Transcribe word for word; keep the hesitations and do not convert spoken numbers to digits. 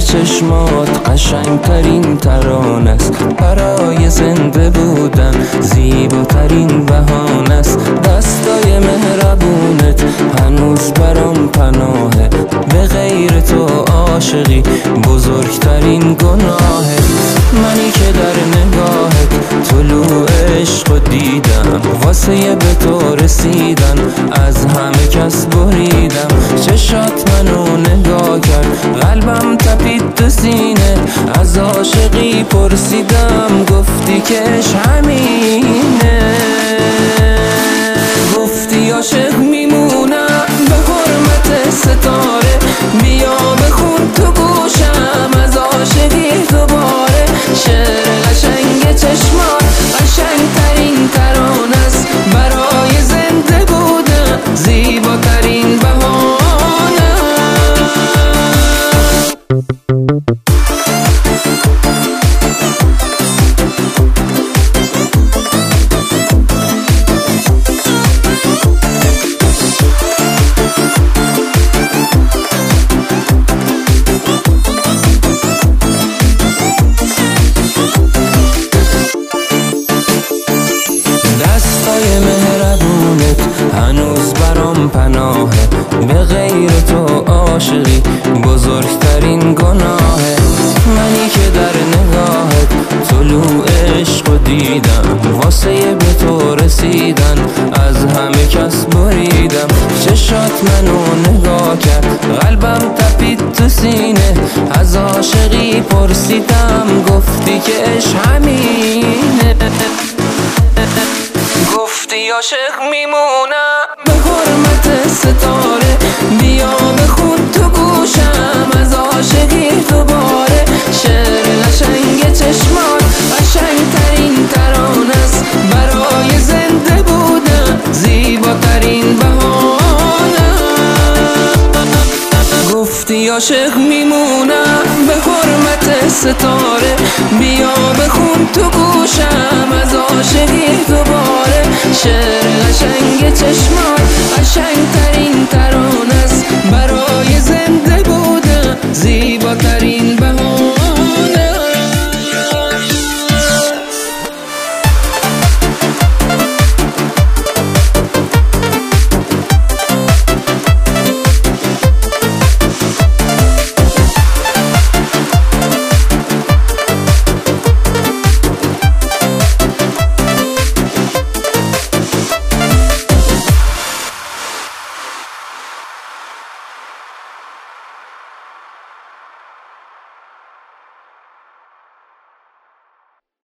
چشمات قشنگترین ترانه است، برای زنده بودن زیباترین بهانه است. دستای مهربونت هنوز برام پناهه، به غیر تو عاشقی بزرگترین گناهه. منی که در نگاهت طلوع عشق دیدم، واسه به تو رسیدن از همه کس بریدم. چشات منو نگاه کرد، قلبم تپید تو سینه، از عاشقی پرسیدم، گفتی که عشق همینه. گفتی عاشق میمونم به حرمت ستاره، بیا بخون تو گوشم از عاشقی دوباره. شعر قشنگ چشمات قشنگترین ترانه است، برای زنده بودن زیباترین بهانه. دستای مهربونت هنوز برام پناهه، به غیر تو عاشقی بزرگترین گناهه. منی که در نگاهت طلوع عشق دیدم، واسه به تو رسیدن از همه کس بریدم. چشات منو نگاه کرد، قلبم تپید تو سینه، از عاشقی پرسیدم، گفتی که عشق همینه. گفتی عاشق میمونم به حرمت ستاره، بیا بخون تو گوشم از عاشقی دوباره. شعر قشنگ چشمات قشنگترین ترانه است، برای زنده بودن زیباترین بهانه. گفتی عاشق میمونم به حرمت ستاره، بیا بخون تو گوشم از عاشقی دوباره.